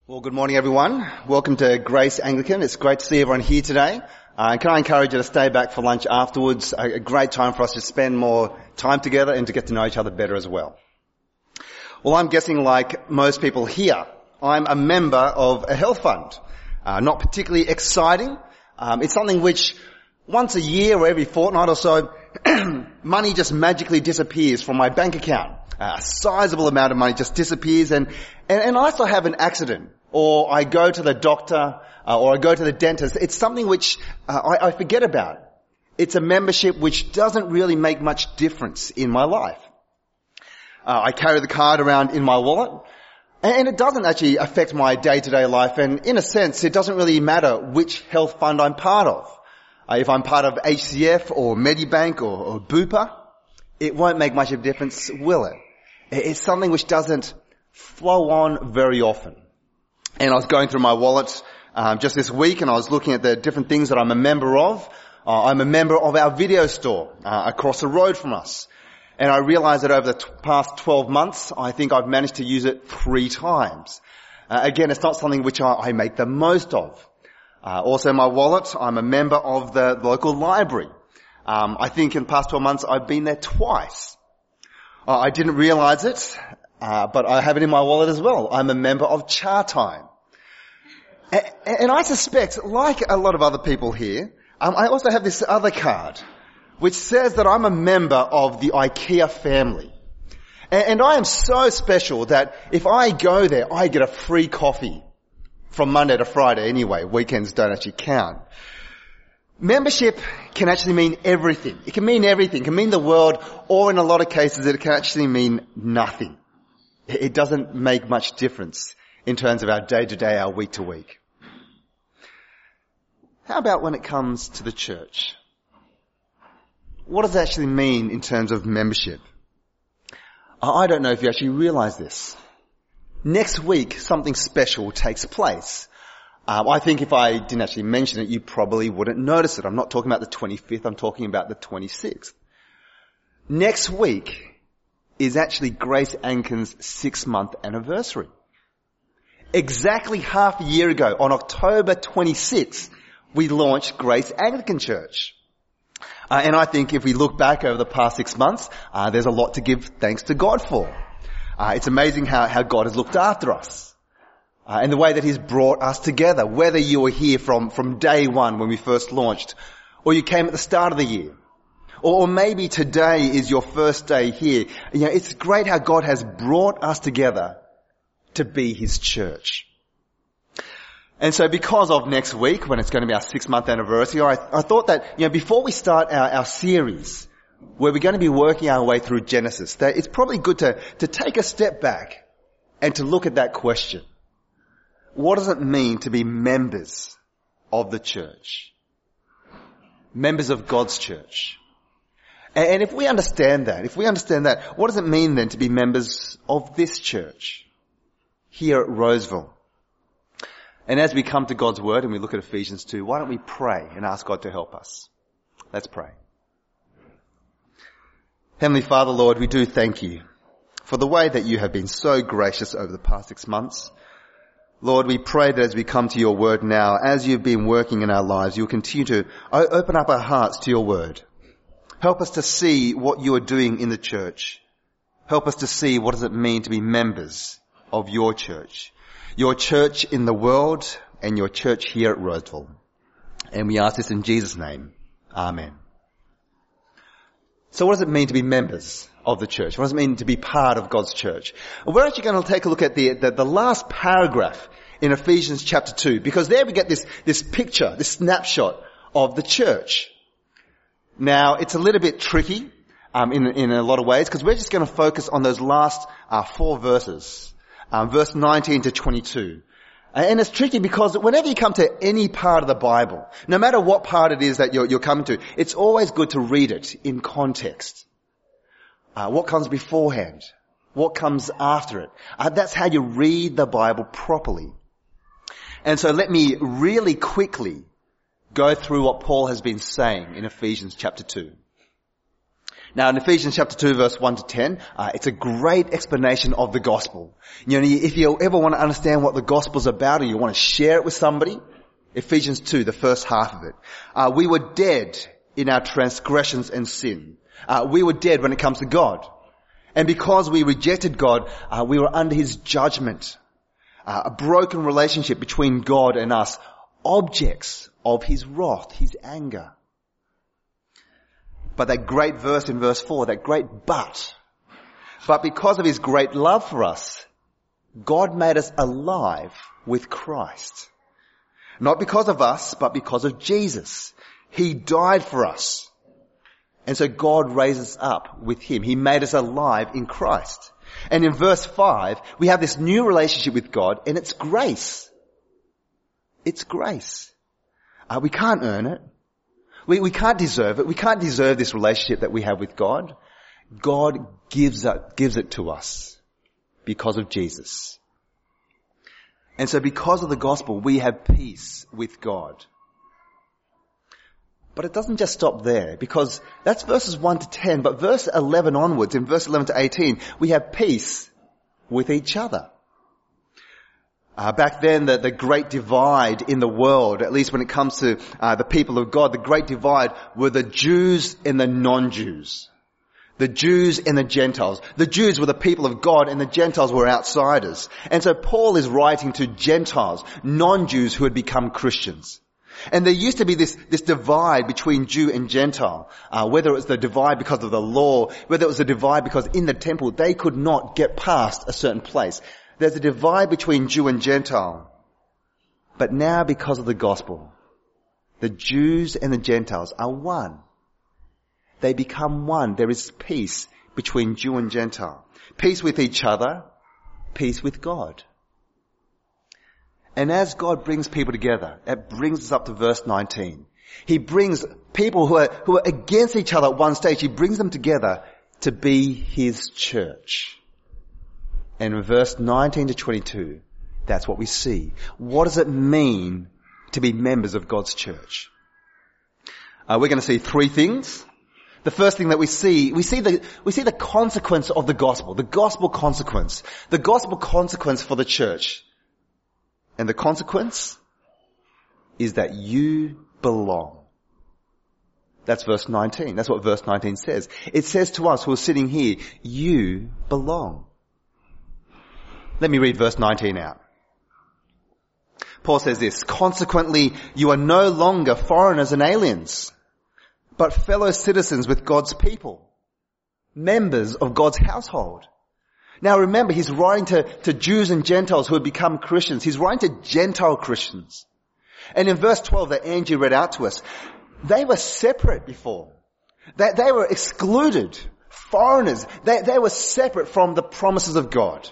Well, good morning, everyone. Welcome to Grace Anglican. It's great to see everyone here today. Can I encourage you to stay back for lunch afterwards? A great time for us to spend more time together and to get to know each other better as well. Well, I'm guessing like most people here, I'm a member of a health fund. Not particularly exciting. It's something which once a year or every fortnight or so, money just magically disappears from my bank account. A sizable amount of money just disappears and unless I have an accident, or I go to the doctor, or I go to the dentist, it's something which I forget about. It's a membership which doesn't really make much difference in my life. I carry the card around in my wallet, and it doesn't actually affect my day-to-day life, and in a sense, it doesn't really matter which health fund I'm part of. If I'm part of HCF or Medibank or Bupa, it won't make much of a difference, will it? It's something which doesn't flow on very often. And I was going through my wallet just this week, and I was looking at the different things that I'm a member of. I'm a member of our video store across the road from us. And I realized that over the past 12 months, I think I've managed to use it 3 times. Again, it's not something which I make the most of. Also in my wallet, I'm a member of the local library. I think in the past 12 months, I've been there twice. I didn't realize it, but I have it in my wallet as well. I'm a member of Chatime. And I suspect, like a lot of other people here, I also have this other card, which says that I'm a member of the IKEA family. And I am so special that if I go there, I get a free coffee from Monday to Friday anyway. Weekends don't actually count. Membership can actually mean everything. It can mean everything. It can mean the world, or in a lot of cases, it can actually mean nothing. It doesn't make much difference in terms of our day-to-day, our week-to-week. How about when it comes to the church? What does it actually mean in terms of membership? I don't know if you actually realize this. Next week, something special takes place. I think if I didn't actually mention it, you probably wouldn't notice it. I'm not talking about the 25th, I'm talking about the 26th. Next week is actually Grace Anglican's 6-month anniversary. Exactly half a year ago, on October 26th, we launched Grace Anglican Church. And I think if we look back over the past 6 months, there's a lot to give thanks to God for. It's amazing how God has looked after us. And the way that He's brought us together, whether you were here from day one when we first launched, or you came at the start of the year, or maybe today is your first day here. You know, it's great how God has brought us together to be His church. And so because of next week, when it's going to be our 6-month anniversary, I thought that, before we start our series, where we're going to be working our way through Genesis, that it's probably good to take a step back and to look at that question. What does it mean to be members of the church? Members of God's church. And if we understand that, what does it mean then to be members of this church here at Roseville? And as we come to God's Word and we look at Ephesians 2, why don't we pray and ask God to help us? Let's pray. Heavenly Father, Lord, we do thank You for the way that You have been so gracious over the past 6 months. Lord, we pray that as we come to Your Word now, as You've been working in our lives, You'll continue to open up our hearts to Your Word. Help us to see what You are doing in the church. Help us to see what does it mean to be members of Your church in the world and Your church here at Roseville. And we ask this in Jesus' name. Amen. So what does it mean to be members of the church? What does it mean to be part of God's church? We're actually going to take a look at the last paragraph in Ephesians chapter 2, because there we get this picture, this snapshot of the church. Now, it's a little bit tricky in a lot of ways, because we're just going to focus on those last 4 verses, verse 19 to 22. And it's tricky because whenever you come to any part of the Bible, no matter what part it is that you're coming to, it's always good to read it in context. What comes beforehand? What comes after it? That's how you read the Bible properly. And so let me really quickly go through what Paul has been saying in Ephesians chapter 2. Now in Ephesians chapter 2 verse 1 to 10, it's a great explanation of the gospel. You know, if you ever want to understand what the gospel's about or you want to share it with somebody, Ephesians 2, the first half of it. We were dead in our transgressions and sin. We were dead when it comes to God. And because we rejected God, we were under His judgment. A broken relationship between God and us, objects of His wrath, His anger. But that great verse in verse 4, that great but because of His great love for us, God made us alive with Christ. Not because of us, but because of Jesus. He died for us. And so God raised us up with Him. He made us alive in Christ. And in verse 5, we have this new relationship with God, and it's grace. It's grace. We can't earn it. We can't deserve it. We can't deserve this relationship that we have with God. God gives it to us because of Jesus. And so because of the gospel, we have peace with God. But it doesn't just stop there, because that's verses 1 to 10, but verse 11 onwards, in verse 11 to 18, we have peace with each other. Back then, the great divide in the world, at least when it comes to the people of God, the great divide were the Jews and the non-Jews. The Jews and the Gentiles. The Jews were the people of God and the Gentiles were outsiders. And so Paul is writing to Gentiles, non-Jews who had become Christians. And there used to be this divide between Jew and Gentile, whether it was the divide because of the law, whether it was a divide because in the temple they could not get past a certain place. There's a divide between Jew and Gentile. But now because of the gospel, the Jews and the Gentiles are one. They become one. There is peace between Jew and Gentile. Peace with each other, peace with God. And as God brings people together, it brings us up to verse 19. He brings people who are against each other at one stage, He brings them together to be His church. And in verse 19 to 22, that's what we see. What does it mean to be members of God's church? We're going to see three things. The first thing that we see the consequence of the gospel consequence. The gospel consequence for the church. And the consequence is that you belong. That's verse 19. That's what verse 19 says. It says to us who are sitting here, you belong. Let me read verse 19 out. Paul says this, consequently, you are no longer foreigners and aliens, but fellow citizens with God's people, members of God's household. Now remember, he's writing to Jews and Gentiles who had become Christians. He's writing to Gentile Christians. And in verse 12 that Angie read out to us, they were separate before. They were excluded, foreigners. They were separate from the promises of God.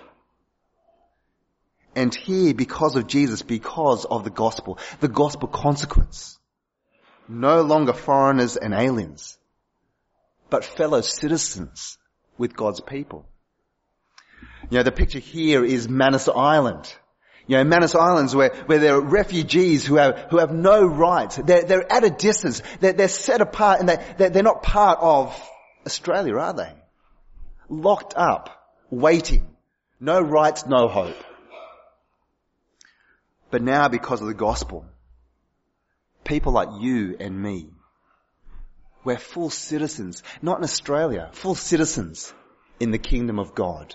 And here, because of Jesus, because of the gospel consequence, no longer foreigners and aliens, but fellow citizens with God's people. You know, the picture here is Manus Island. You know, Manus Islands where there are refugees who have no rights. They're at a distance. They're set apart and they're not part of Australia, are they? Locked up, waiting. No rights, no hope. But now, because of the gospel, people like you and me, we're full citizens, not in Australia, full citizens in the kingdom of God.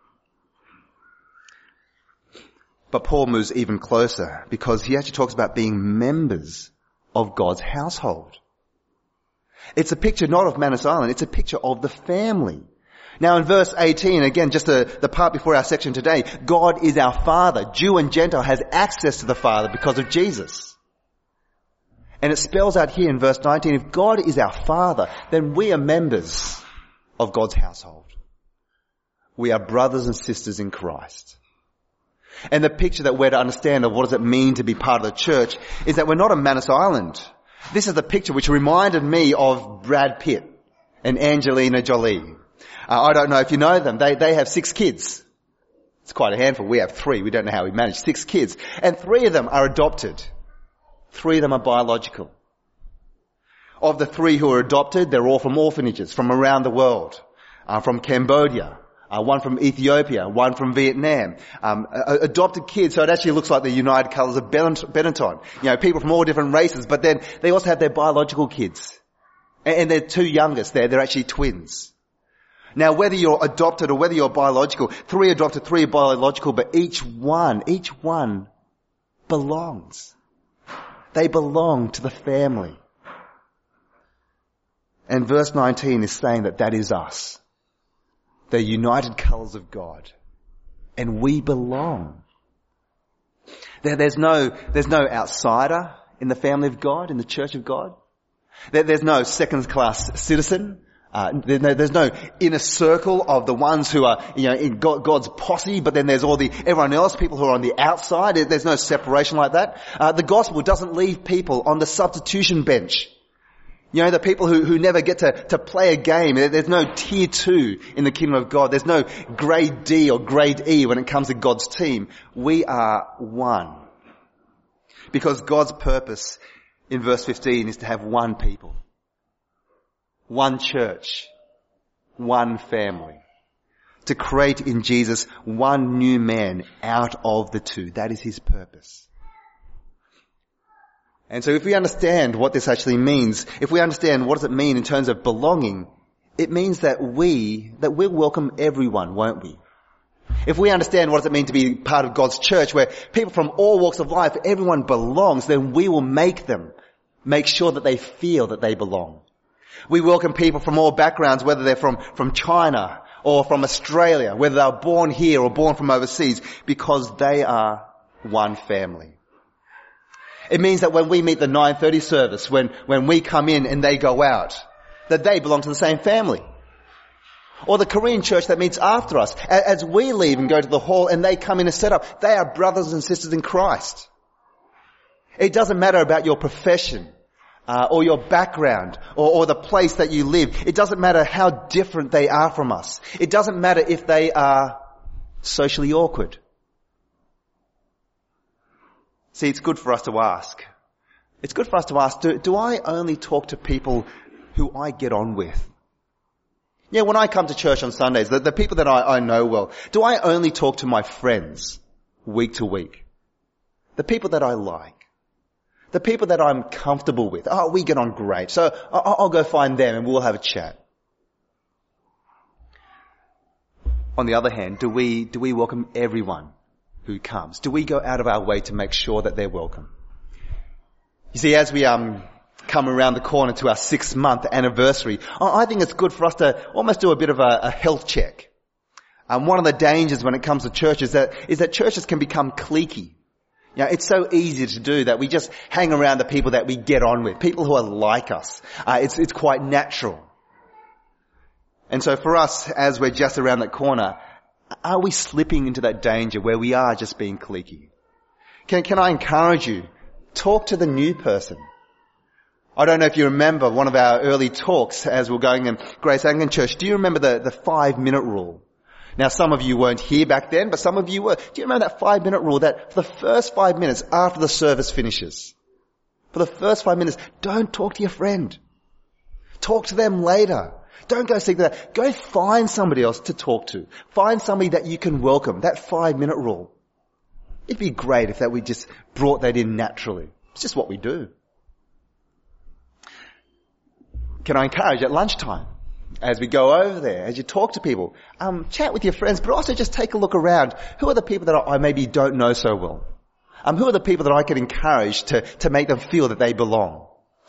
But Paul moves even closer because he actually talks about being members of God's household. It's a picture not of Manus Island, it's a picture of the family. Now in verse 18, again, just the part before our section today, God is our Father. Jew and Gentile has access to the Father because of Jesus. And it spells out here in verse 19, if God is our Father, then we are members of God's household. We are brothers and sisters in Christ. And the picture that we're to understand of what does it mean to be part of the church is that we're not on Manus Island. This is the picture which reminded me of Brad Pitt and Angelina Jolie. I don't know if you know them. They have 6 kids. It's quite a handful. We have 3. We don't know how we manage 6 kids. And 3 of them are adopted. 3 of them are biological. Of the 3 who are adopted, they're all from orphanages from around the world. From Cambodia, one from Ethiopia, one from Vietnam. Adopted kids, so it actually looks like the United Colours of Benetton. People from all different races, but then they also have their biological kids. And their 2 youngest, they're actually twins. Now, whether you're adopted or whether you're biological, 3 adopted, 3 biological, but each one belongs. They belong to the family. And verse 19 is saying that is us. The united colours of God. And we belong. There's no outsider in the family of God, in the church of God. There's no second-class citizen. There's no inner circle of the ones who are, in God's posse, but then there's everyone else, people who are on the outside. There's no separation like that. The gospel doesn't leave people on the substitution bench. The people who never get to play a game. There's no tier 2 in the kingdom of God. There's no grade D or grade E when it comes to God's team. We are one. Because God's purpose in verse 15 is to have one people. One church, one family. To create in Jesus one new man out of the 2. That is his purpose. And so if we understand what this actually means, if we understand what does it mean in terms of belonging, it means that we'll welcome everyone, won't we? If we understand what does it mean to be part of God's church, where people from all walks of life, everyone belongs, then we will make sure that they feel that they belong. We welcome people from all backgrounds, whether they're from China or from Australia, whether they're born here or born from overseas, because they are one family. It means that when we meet the 9:30 service, when we come in and they go out, that they belong to the same family. Or the Korean church that meets after us, as we leave and go to the hall and they come in and set up, they are brothers and sisters in Christ. It doesn't matter about your profession, or your background, or the place that you live. It doesn't matter how different they are from us. It doesn't matter if they are socially awkward. See, it's good for us to ask. It's good for us to ask, do I only talk to people who I get on with? When I come to church on Sundays, the people that I know well, do I only talk to my friends week to week? The people that I like? The people that I'm comfortable with? Oh, we get on great. So I'll go find them and we'll have a chat. On the other hand, do we welcome everyone who comes? Do we go out of our way to make sure that they're welcome? You see, as we come around the corner to our 6-month anniversary, I think it's good for us to almost do a bit of a health check. One of the dangers when it comes to churches is that churches can become cliquey. It's so easy to do that we just hang around the people that we get on with, people who are like us. It's quite natural. And so for us, as we're just around that corner, are we slipping into that danger where we are just being cliquey? Can I encourage you? Talk to the new person. I don't know if you remember one of our early talks as we're going in Grace Anglican Church. Do you remember the 5-minute rule? Now, some of you weren't here back then, but some of you were. Do you remember that 5-minute rule, that for the first 5 minutes after the service finishes, for the first 5 minutes, don't talk to your friend. Talk to them later. Don't go seek that. Go find somebody else to talk to. Find somebody that you can welcome. That 5-minute rule. It'd be great if we just brought that in naturally. It's just what we do. Can I encourage at lunchtime, as we go over there, as you talk to people, chat with your friends, but also just take a look around. Who are the people that I maybe don't know so well? Who are the people that I can encourage to make them feel that they belong?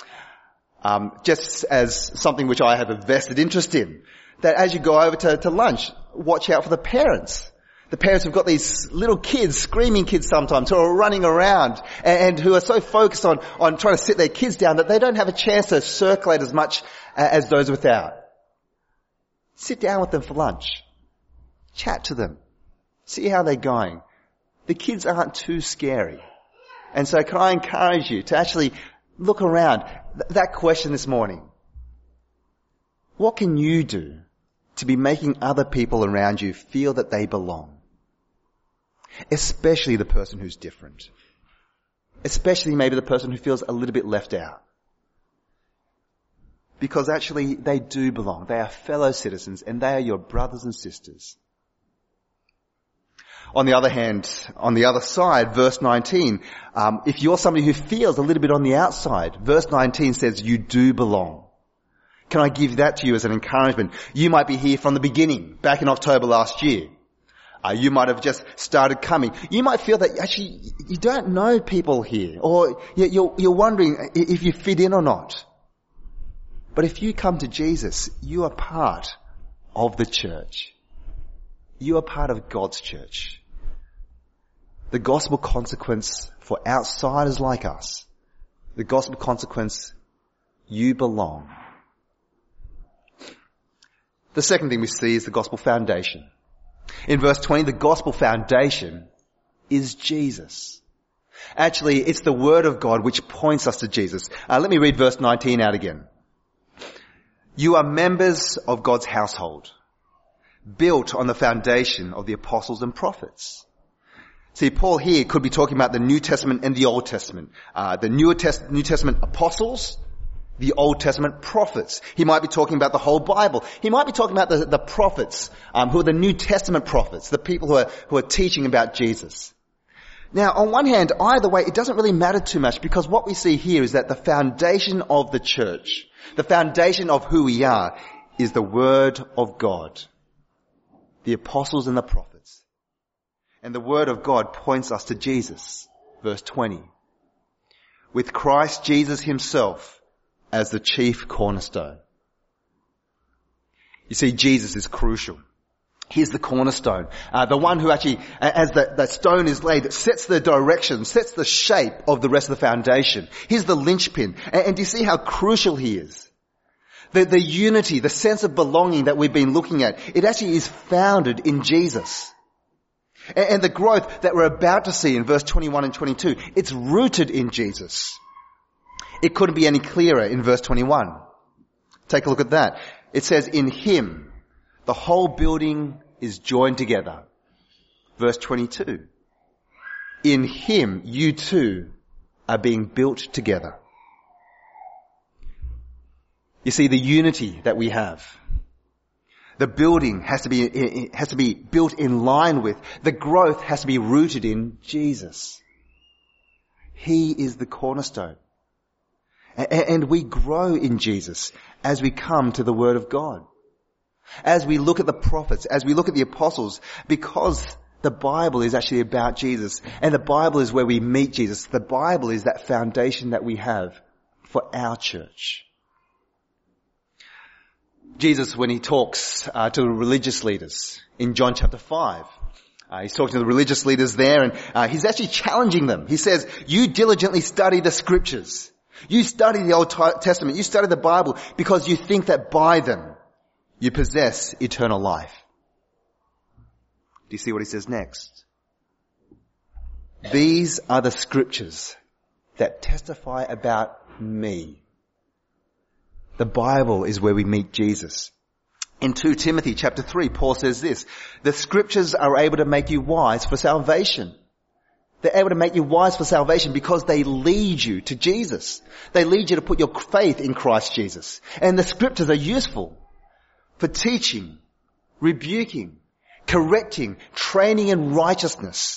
Just as something which I have a vested interest in, that as you go over to lunch, watch out for the parents. The parents who've got these little kids, screaming kids sometimes, who are running around and who are so focused on trying to sit their kids down that they don't have a chance to circulate as much as those without. Sit down with them for lunch. Chat to them. See how they're going. The kids aren't too scary. And so can I encourage you to actually look around. That question this morning. What can you do to be making other people around you feel that they belong? Especially the person who's different. Especially maybe the person who feels a little bit left out. Because actually they do belong. They are fellow citizens and they are your brothers and sisters. On the other hand, on the other side, verse 19, if you're somebody who feels a little bit on the outside, verse 19 says you do belong. Can I give that to you as an encouragement? You might be here from the beginning, back in October last year. You might have just started coming. You might feel that actually you don't know people here, or you're wondering if you fit in or not. But if you come to Jesus, you are part of the church. You are part of God's church. The gospel consequence for outsiders like us, the gospel consequence, you belong. The second thing we see is the gospel foundation. In verse 20, the gospel foundation is Jesus. Actually, it's the word of God which points us to Jesus. Let me read verse 19 out again. You are members of God's household, built on the foundation of the apostles and prophets. See, Paul here could be talking about the New Testament and the Old Testament. The New Testament apostles, the Old Testament prophets. He might be talking about the whole Bible. He might be talking about the prophets, who are the New Testament prophets, the people who are teaching about Jesus. Now, on one hand, either way, it doesn't really matter too much, because what we see here is that the foundation of the church, the foundation of who we are, is the Word of God, the apostles and the prophets. And the Word of God points us to Jesus. Verse 20. With Christ Jesus himself as the chief cornerstone. You see, Jesus is crucial. He's the cornerstone. The one who actually, as that stone is laid, sets the direction, sets the shape of the rest of the foundation. He's the linchpin. And do you see how crucial he is? The unity, the sense of belonging that we've been looking at, it actually is founded in Jesus. And the growth that we're about to see in verse 21 and 22, it's rooted in Jesus. It couldn't be any clearer in verse 21. Take a look at that. It says, in him, the whole building is joined together. Verse 22. In him, you too are being built together. You see, the unity that we have, the building has to be built in line with, the growth has to be rooted in Jesus. He is the cornerstone. And we grow in Jesus as we come to the Word of God. As we look at the prophets, as we look at the apostles, because the Bible is actually about Jesus, and the Bible is where we meet Jesus. The Bible is that foundation that we have for our church. Jesus, when he talks to the religious leaders in John chapter 5, he's talking to the religious leaders there, and he's actually challenging them. He says, you diligently study the scriptures. You study the Old Testament. You study the Bible because you think that by them you possess eternal life. Do you see what he says next? These are the scriptures that testify about me. The Bible is where we meet Jesus. In 2 Timothy chapter 3, Paul says this, the scriptures are able to make you wise for salvation. They're able to make you wise for salvation because they lead you to Jesus. They lead you to put your faith in Christ Jesus. And the scriptures are useful for teaching, rebuking, correcting, training in righteousness.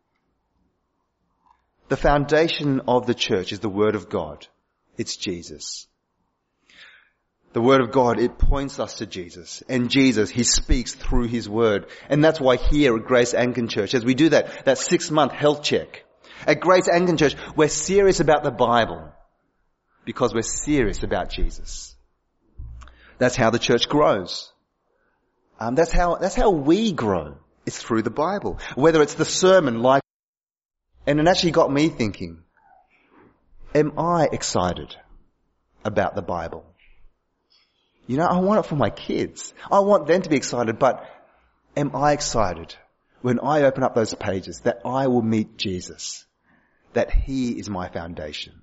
The foundation of the church is the Word of God. It's Jesus. The Word of God, it points us to Jesus. And Jesus, he speaks through his Word. And that's why here at Grace Anglican Church, as we do that 6-month health check, at Grace Anglican Church, we're serious about the Bible because we're serious about Jesus. That's how the church grows. That's how we grow. It's through the Bible. Whether it's the sermon like, and it actually got me thinking, am I excited about the Bible? You know, I want it for my kids. I want them to be excited, but am I excited when I open up those pages that I will meet Jesus, that he is my foundation?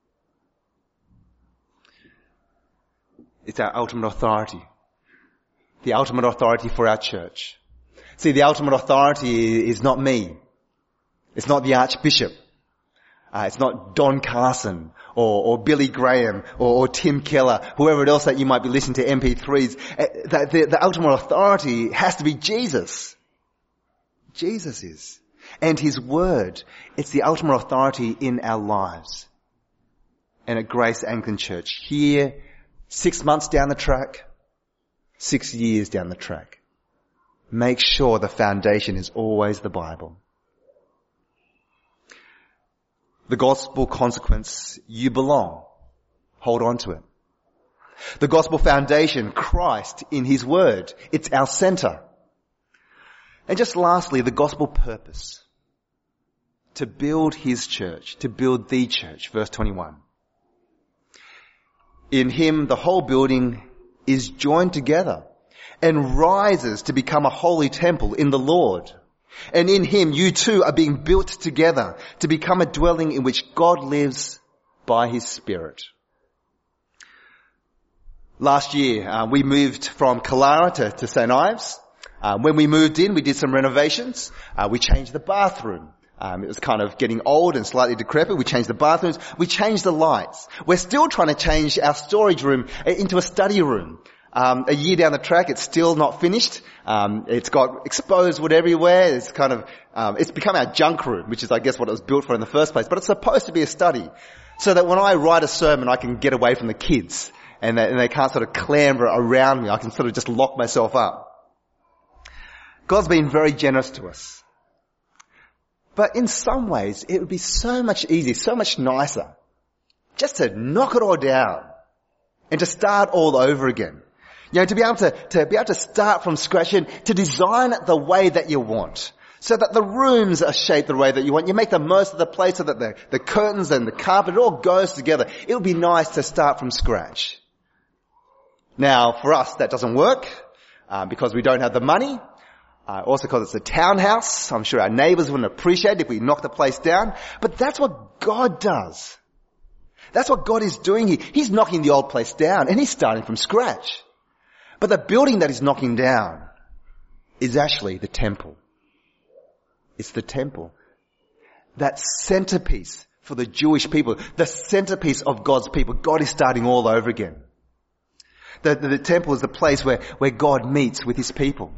It's our ultimate authority. The ultimate authority for our church. See, the ultimate authority is not me. It's not the Archbishop. It's not Don Carson or Billy Graham or Tim Keller, whoever else that you might be listening to MP3s. The ultimate authority has to be Jesus. Jesus is. And His Word, it's the ultimate authority in our lives. And at Grace Anglican Church, here, 6 months down the track, 6 years down the track, make sure the foundation is always the Bible. The gospel consequence, you belong. Hold on to it. The gospel foundation, Christ in His Word, it's our center. And just lastly, the gospel purpose. To build His church, to build the church, verse 21. In Him, the whole building is joined together and rises to become a holy temple in the Lord. And in Him, you too are being built together to become a dwelling in which God lives by His Spirit. Last year, we moved from Killara to St. Ives. When we moved in, we did some renovations. We changed the bathroom. It was kind of getting old and slightly decrepit. We changed the bathrooms. We changed the lights. We're still trying to change our storage room into a study room. A year down the track, it's still not finished. It's got exposed wood everywhere. It's kind of, it's become our junk room, which is, I guess, what it was built for in the first place. But it's supposed to be a study, so that when I write a sermon, I can get away from the kids, and they can't sort of clamber around me. I can sort of just lock myself up. God's been very generous to us. But in some ways, it would be so much easier, so much nicer, just to knock it all down and to start all over again. You know, to be able to start from scratch and to design it the way that you want, so that the rooms are shaped the way that you want. You make the most of the place so that the curtains and the carpet, it all goes together. It would be nice to start from scratch. Now, for us, that doesn't work, because we don't have the money. Also because it's a townhouse. I'm sure our neighbours wouldn't appreciate it if we knocked the place down. But that's what God does. That's what God is doing here. He's knocking the old place down and He's starting from scratch. But the building that He's knocking down is actually the temple. It's the temple. That centerpiece for the Jewish people, the centerpiece of God's people. God is starting all over again. The temple is the place where God meets with His people.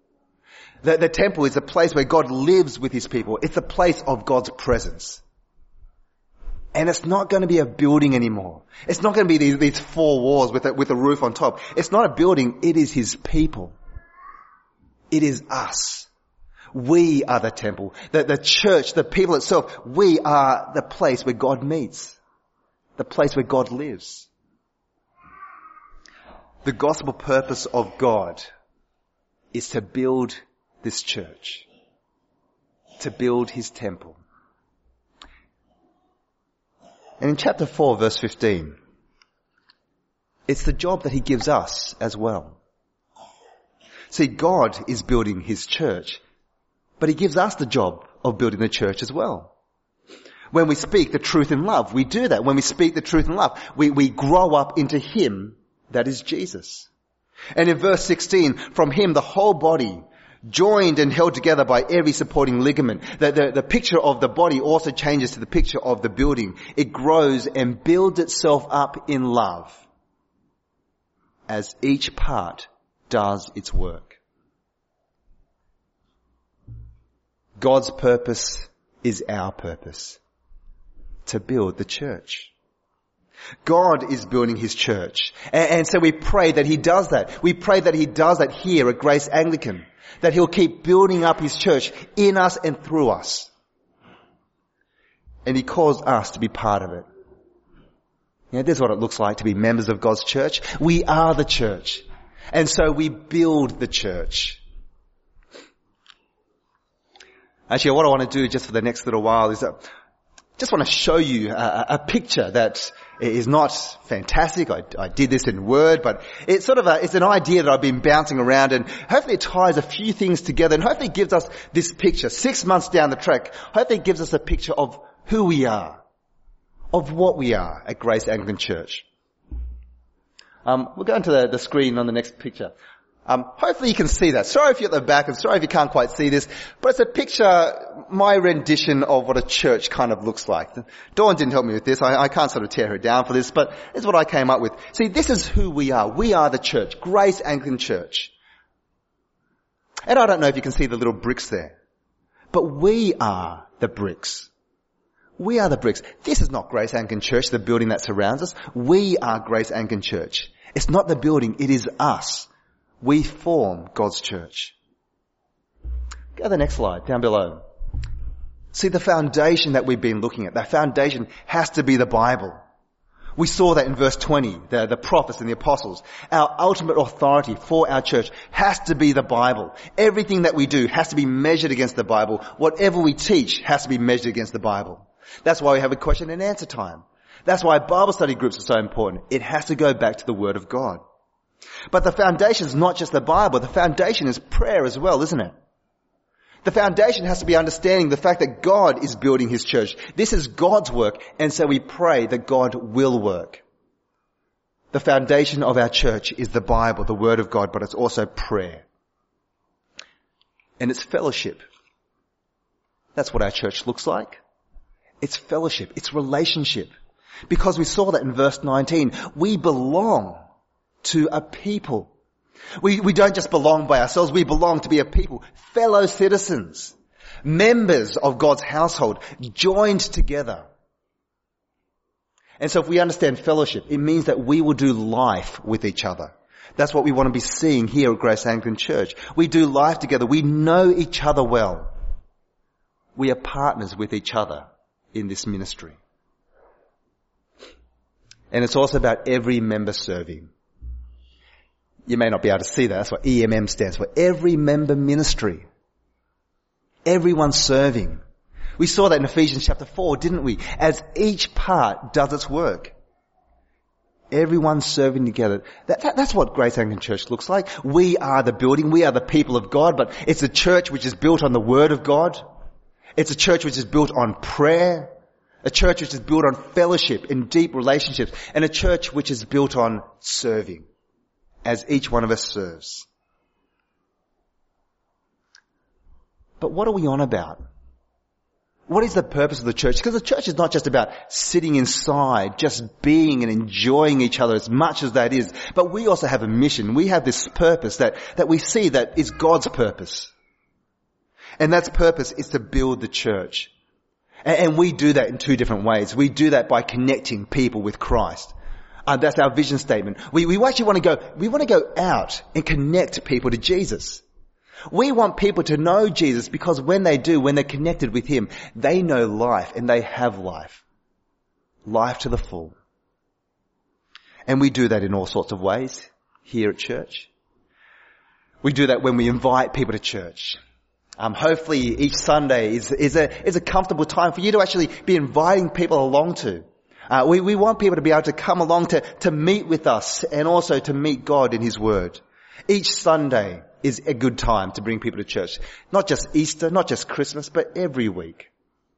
The temple is a place where God lives with His people. It's a place of God's presence. And it's not going to be a building anymore. It's not going to be these four walls with a roof on top. It's not a building. It is His people. It is us. We are the temple. The church, the people itself, we are the place where God meets. The place where God lives. The gospel purpose of God is to build this church, to build His temple. And in chapter 4, verse 15, it's the job that He gives us as well. See, God is building His church, but He gives us the job of building the church as well. When we speak the truth in love, we do that. When we speak the truth in love, we grow up into Him, that is Jesus. And in verse 16, from Him the whole body, joined and held together by every supporting ligament. The picture of the body also changes to the picture of the building. It grows and builds itself up in love as each part does its work. God's purpose is our purpose, to build the church. God is building His church. And so we pray that He does that. We pray that He does that here at Grace Anglican. That He'll keep building up His church in us and through us. And He calls us to be part of it. You know, this is what it looks like to be members of God's church. We are the church. And so we build the church. Actually, what I want to do just for the next little while is just want to show you a picture that is not fantastic. I did this in Word, but it's sort of it's an idea that I've been bouncing around, and hopefully it ties a few things together, and hopefully it gives us this picture 6 months down the track. Hopefully it gives us a picture of who we are, of what we are at Grace Anglican Church. We'll go into the screen on the next picture. Hopefully you can see that. Sorry if you're at the back and sorry if you can't quite see this, but it's a picture, my rendition of what a church kind of looks like. Dawn didn't help me with this. I can't sort of tear her down for this, but it's what I came up with. See, this is who we are. We are the church, Grace Anglican Church. And I don't know if you can see the little bricks there, but we are the bricks. We are the bricks. This is not Grace Anglican Church, the building that surrounds us. We are Grace Anglican Church. It's not the building, it is us. We form God's church. Go to the next slide, down below. See, the foundation that we've been looking at, that foundation has to be the Bible. We saw that in verse 20, the prophets and the apostles. Our ultimate authority for our church has to be the Bible. Everything that we do has to be measured against the Bible. Whatever we teach has to be measured against the Bible. That's why we have a question and answer time. That's why Bible study groups are so important. It has to go back to the Word of God. But the foundation is not just the Bible. The foundation is prayer as well, isn't it? The foundation has to be understanding the fact that God is building His church. This is God's work, and so we pray that God will work. The foundation of our church is the Bible, the Word of God, but it's also prayer. And it's fellowship. That's what our church looks like. It's fellowship. It's relationship. Because we saw that in verse 19. We belong to a people. We don't just belong by ourselves. We belong to be a people, fellow citizens, members of God's household, joined together. And so if we understand fellowship, it means that we will do life with each other. That's what we want to be seeing here at Grace Anglican Church. We do life together. We know each other well. We are partners with each other in this ministry. And it's also about every member serving. You may not be able to see that. That's what EMM stands for. Every member ministry. Everyone serving. We saw that in Ephesians chapter 4, didn't we? As each part does its work. Everyone serving together. That's what Grace Anglican Church looks like. We are the building. We are the people of God, but it's a church which is built on the Word of God. It's a church which is built on prayer. A church which is built on fellowship and deep relationships. And a church which is built on serving. As each one of us serves. But what are we on about? What is the purpose of the church? Because the church is not just about sitting inside, just being and enjoying each other as much as that is. But we also have a mission. We have this purpose that we see that is God's purpose. And that purpose is to build the church. And we do that in two different ways. We do that by connecting people with Christ. That's our vision statement. We actually want to go out and connect people to Jesus. We want people to know Jesus because when they do, when they're connected with Him, they know life and they have life. Life to the full. And we do that in all sorts of ways here at church. We do that when we invite people to church. Hopefully each Sunday is a comfortable time for you to actually be inviting people along to. We want people to be able to come along to meet with us and also to meet God in His Word. Each Sunday is a good time to bring people to church. Not just Easter, not just Christmas, but every week.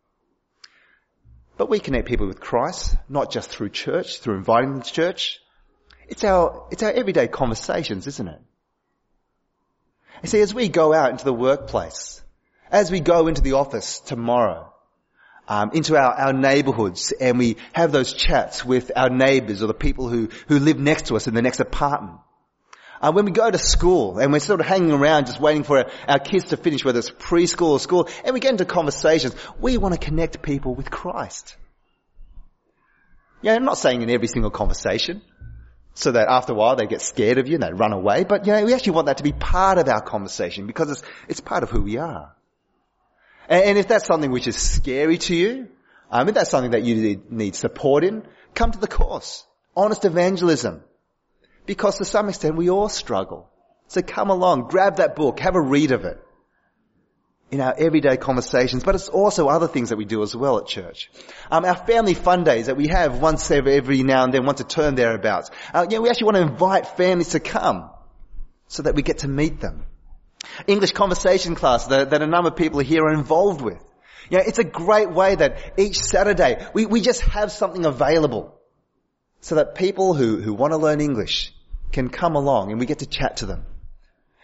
But we connect people with Christ, not just through church, through inviting them to church. It's our everyday conversations, isn't it? You see, as we go out into the workplace, as we go into the office tomorrow, into our neighbourhoods, and we have those chats with our neighbours or the people who live next to us in the next apartment. When we go to school and we're sort of hanging around just waiting for our kids to finish, whether it's preschool or school, and we get into conversations, we want to connect people with Christ. Yeah, I'm not saying in every single conversation, so that after a while they get scared of you and they run away, but we actually want that to be part of our conversation because it's part of who we are. And if that's something which is scary to you, if that's something that you need support in, come to the course. Honest evangelism. Because to some extent we all struggle. So come along, grab that book, have a read of it. In our everyday conversations, but it's also other things that we do as well at church. Our family fun days that we have once every now and then, once a term thereabouts. We actually want to invite families to come so that we get to meet them. English conversation class that a number of people here are involved with. It's a great way that each Saturday we just have something available so that people who want to learn English can come along and we get to chat to them.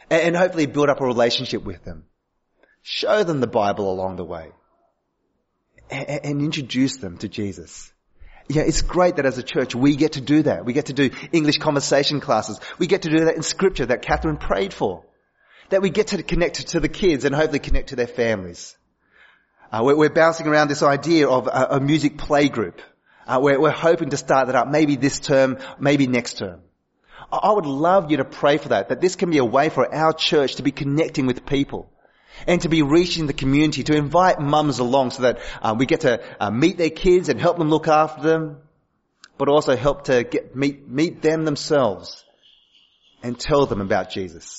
and hopefully build up a relationship with them. Show them the Bible along the way and introduce them to Jesus. Yeah, it's great that as a church we get to do that. We get to do English conversation classes. We get to do that in scripture that Catherine prayed for. That we get to connect to the kids and hopefully connect to their families. We're bouncing around this idea of a music play group. We're hoping to start that up maybe this term, maybe next term. I would love you to pray for that this can be a way for our church to be connecting with people and to be reaching the community, to invite mums along so that we get to meet their kids and help them look after them, but also help to meet them themselves and tell them about Jesus.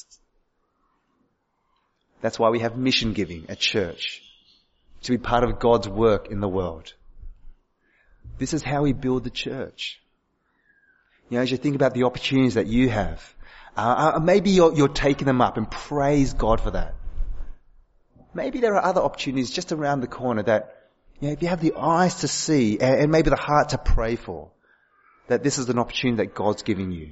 That's why we have mission giving at church, to be part of God's work in the world. This is how we build the church. As you think about the opportunities that you have, maybe you're taking them up and praise God for that. Maybe there are other opportunities just around the corner that, if you have the eyes to see and maybe the heart to pray for, that this is an opportunity that God's giving you.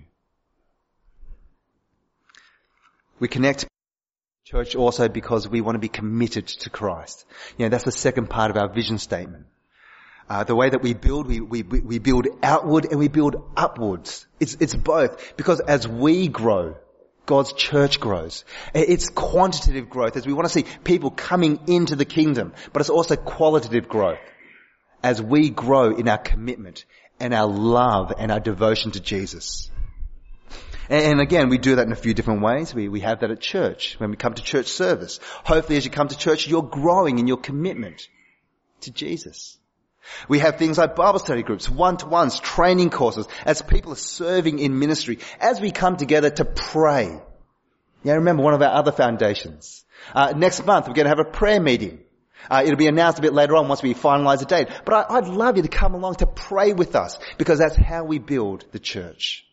We connect church also because we want to be committed to Christ. That's the second part of our vision statement. The way that we build, we build outward and we build upwards. It's both. Because as we grow, God's church grows. It's quantitative growth as we want to see people coming into the kingdom. But it's also qualitative growth as we grow in our commitment and our love and our devotion to Jesus. And again, we do that in a few different ways. We have that at church, when we come to church service. Hopefully as you come to church, you're growing in your commitment to Jesus. We have things like Bible study groups, one-to-ones, training courses, as people are serving in ministry, as we come together to pray. Remember one of our other foundations. Next month, we're going to have a prayer meeting. It'll be announced a bit later on once we finalize the date. But I'd love you to come along to pray with us, because that's how we build the church.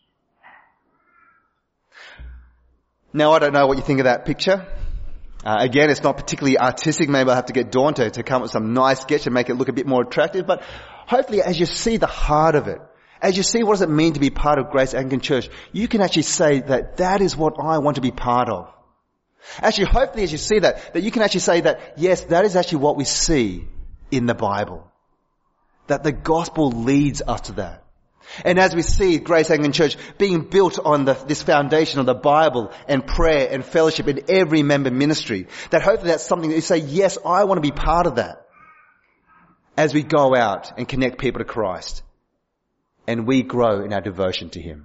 Now, I don't know what you think of that picture. Again, it's not particularly artistic. Maybe I'll have to get Dawn to come up with some nice sketch and make it look a bit more attractive. But hopefully as you see the heart of it, as you see what does it mean to be part of Grace Anglican Church, you can actually say that is what I want to be part of. Actually, hopefully as you see that you can actually say that, yes, that is actually what we see in the Bible. That the gospel leads us to that. And as we see Grace Anglican Church being built on this foundation of the Bible and prayer and fellowship in every member ministry, that hopefully that's something that you say, yes, I want to be part of that. As we go out and connect people to Christ and we grow in our devotion to Him.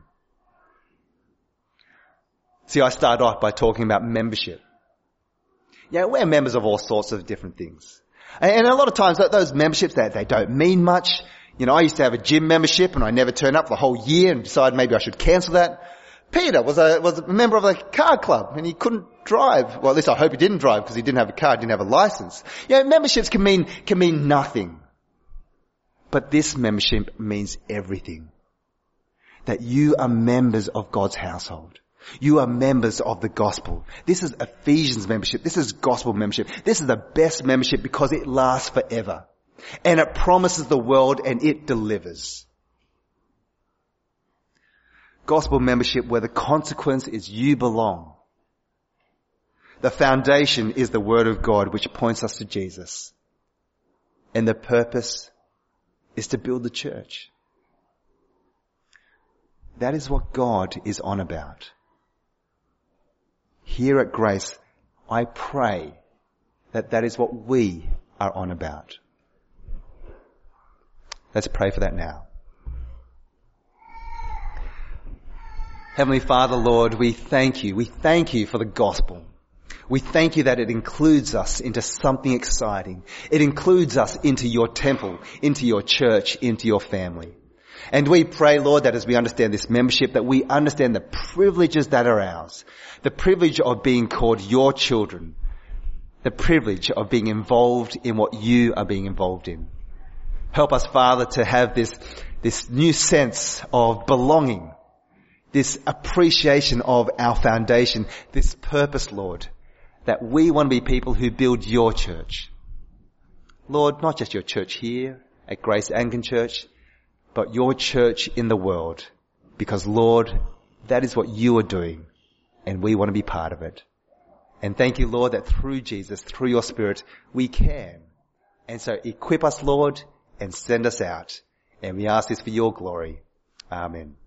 See, I started off by talking about membership. We're members of all sorts of different things. And a lot of times those memberships, they don't mean much. I used to have a gym membership and I never turned up for the whole year and decided maybe I should cancel that. Peter was a member of the car club and he couldn't drive. Well, at least I hope he didn't drive because he didn't have a car, didn't have a license. Memberships can mean nothing. But this membership means everything. That you are members of God's household. You are members of the gospel. This is Ephesians membership. This is gospel membership. This is the best membership because it lasts forever. And it promises the world and it delivers. Gospel membership where the consequence is you belong. The foundation is the Word of God which points us to Jesus. And the purpose is to build the church. That is what God is on about. Here at Grace, I pray that is what we are on about. Let's pray for that now. Heavenly Father, Lord, we thank you. We thank you for the gospel. We thank you that it includes us into something exciting. It includes us into your temple, into your church, into your family. And we pray, Lord, that as we understand this membership, that we understand the privileges that are ours. The privilege of being called your children. The privilege of being involved in what you are being involved in. Help us, Father, to have this new sense of belonging, this appreciation of our foundation, this purpose, Lord, that we want to be people who build your church. Lord, not just your church here at Grace Anglican Church, but your church in the world. Because, Lord, that is what you are doing, and we want to be part of it. And thank you, Lord, that through Jesus, through your Spirit, we can. And so equip us, Lord, and send us out. And we ask this for your glory. Amen.